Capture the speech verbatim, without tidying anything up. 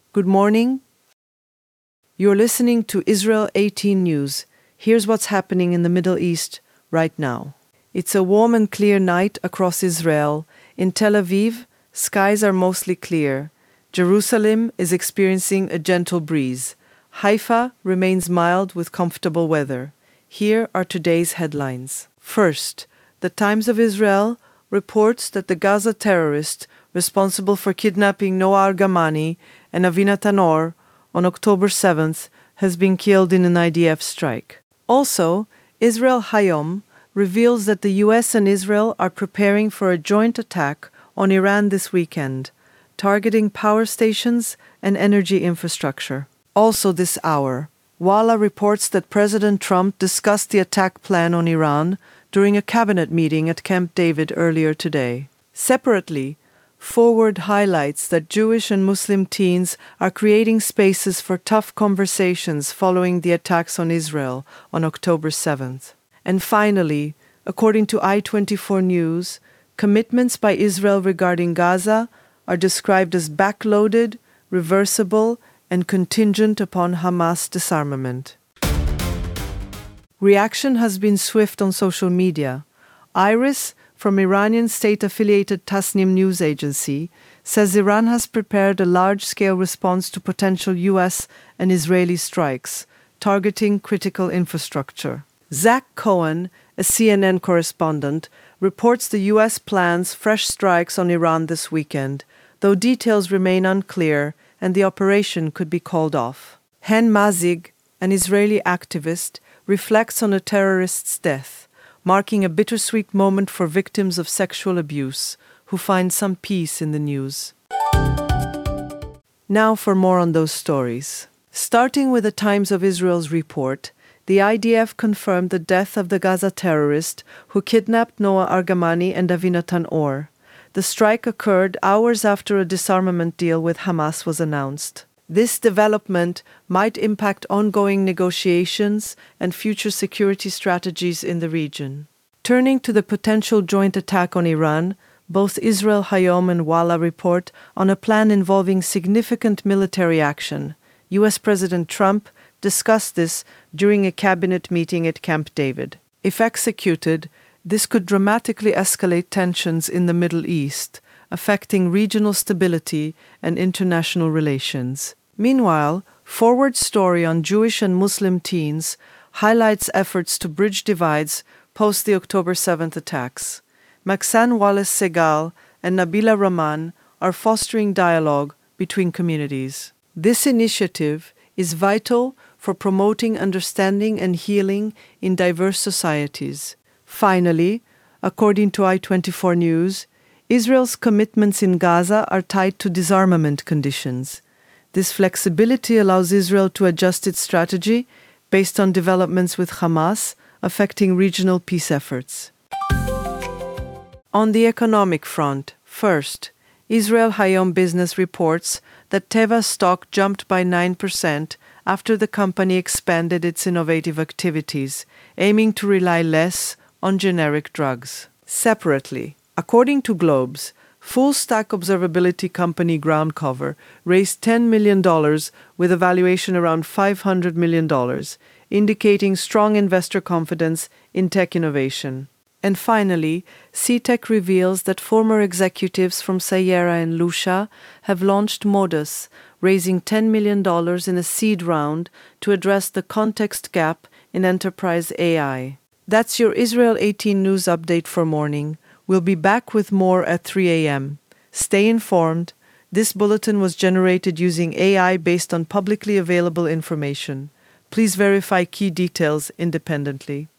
Good morning. You're listening to Israel eighteen News. Here's what's happening in the Middle East right now. It's a warm and clear night across Israel. In Tel Aviv, skies are mostly clear. Jerusalem is experiencing a gentle breeze. Haifa remains mild with comfortable weather. Here are today's headlines. First, the Times of Israel reports that the Gaza terrorist responsible for kidnapping Noa Argamani and Avinatan Or on October seventh has been killed in an I D F strike. Also, Israel Hayom reveals that the U S and Israel are preparing for a joint attack on Iran this weekend, targeting power stations and energy infrastructure. Also this hour, Walla reports that President Trump discussed the attack plan on Iran during a cabinet meeting at Camp David earlier today. Separately, Forward highlights that Jewish and Muslim teens are creating spaces for tough conversations following the attacks on Israel on October seventh. And finally, according to I twenty-four News, commitments by Israel regarding Gaza are described as backloaded, reversible, and contingent upon Hamas disarmament. Reaction has been swift on social media. Iris, from Iranian state-affiliated Tasnim news agency, says Iran has prepared a large-scale response to potential U S and Israeli strikes, targeting critical infrastructure. Zach Cohen, a C N N correspondent, reports the U S plans fresh strikes on Iran this weekend, though details remain unclear and the operation could be called off. Hen Mazig, an Israeli activist, reflects on a terrorist's death, marking a bittersweet moment for victims of sexual abuse, who find some peace in the news. Now for more on those stories. Starting with the Times of Israel's report, the I D F confirmed the death of the Gaza terrorist who kidnapped Noa Argamani and Avinatan Or. The strike occurred hours after a disarmament deal with Hamas was announced. This development might impact ongoing negotiations and future security strategies in the region. Turning to the potential joint attack on Iran, both Israel Hayom and Walla report on a plan involving significant military action. U S President Trump discussed this during a cabinet meeting at Camp David. If executed, this could dramatically escalate tensions in the Middle East, affecting regional stability and international relations. Meanwhile, Forward's story on Jewish and Muslim teens highlights efforts to bridge divides post the October seventh attacks. Maxan Wallace Segal and Nabila Rahman are fostering dialogue between communities. This initiative is vital for promoting understanding and healing in diverse societies. Finally, according to I twenty-four News, Israel's commitments in Gaza are tied to disarmament conditions. This flexibility allows Israel to adjust its strategy based on developments with Hamas affecting regional peace efforts. On the economic front, first, Israel Hayom Business reports that Teva stock jumped by nine percent after the company expanded its innovative activities, aiming to rely less on generic drugs. Separately, according to Globes, full-stack observability company GroundCover raised ten million dollars with a valuation around five hundred million dollars, indicating strong investor confidence in tech innovation. And finally, CTech reveals that former executives from Sayera and Lusha have launched Modus, raising ten million dollars in a seed round to address the context gap in enterprise A I. That's your Israel eighteen News update for morning. We'll be back with more at three a.m. Stay informed. This bulletin was generated using A I based on publicly available information. Please verify key details independently.